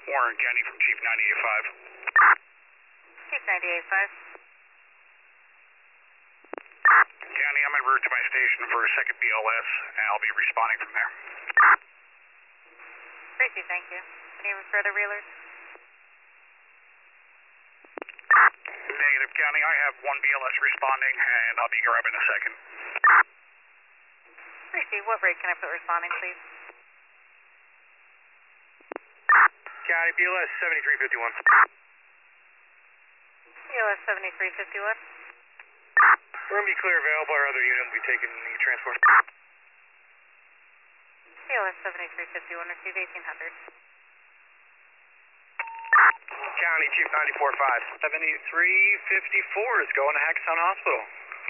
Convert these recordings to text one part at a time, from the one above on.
Warren County from Chief 98.5. Chief 98.5. County, I'm en route to my station for a second BLS, and I'll be responding from there. Tracy, thank you. Any further reelers? Negative, County. I have one BLS responding, and I'll be grabbing a second. Tracy, what rate can I put responding, please? County, BLS 7351. BLS 7351. We're going to be clear available. Our other unit will be taking the transport. BLS 7351, receive 1800. County, Chief 94.5. 7354 is going to Hackettstown Hospital.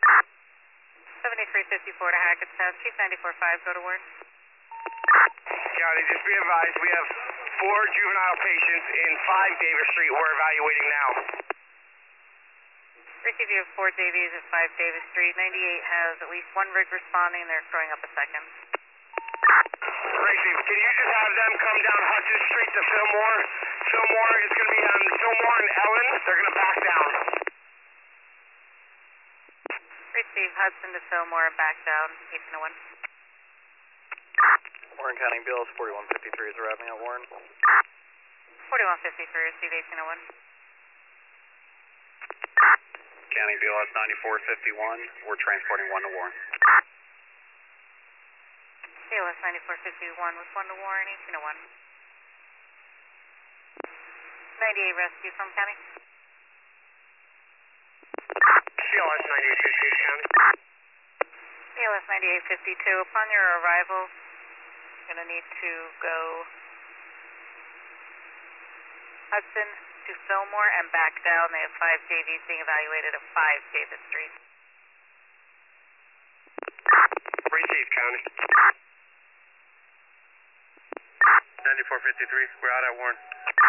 7354 to Hackettstown. Chief 94.5, go to Warren. County, just be advised, we have 4 juvenile patients in 5 Davis Street we're evaluating now. Receive, you have 4 JVs at 5 Davis Street. 98 has at least 1 rig responding. They're throwing up a second. Tracy, can you just have them come down Hudson Street to Fillmore? Fillmore is going to be on Fillmore and Ellen. They're going to back down. Receive, Hudson to Fillmore and back down. 1801. Warren County, BLS 4153 is arriving at Warren. 4153, receive 1801. County, BLS 9451, we're transporting 1 to Warren. BLS 9451 with 1 to Warren, 1801. 98 rescue from County. BLS 9852, County. BLS 9852, upon your arrival, you're going to need to go Hudson to Fillmore and back down. They have 5 JVs being evaluated at 5 Davis Street. Receive, County. 9453, we're out at Warren.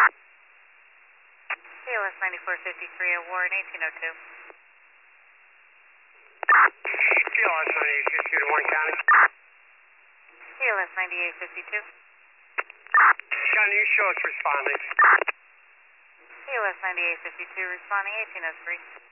BLS 9453 at Warren, 1802. BLS 9852 to Warren County. BLS 9852. County, you show us responding. BLS 9852 responding, 1803.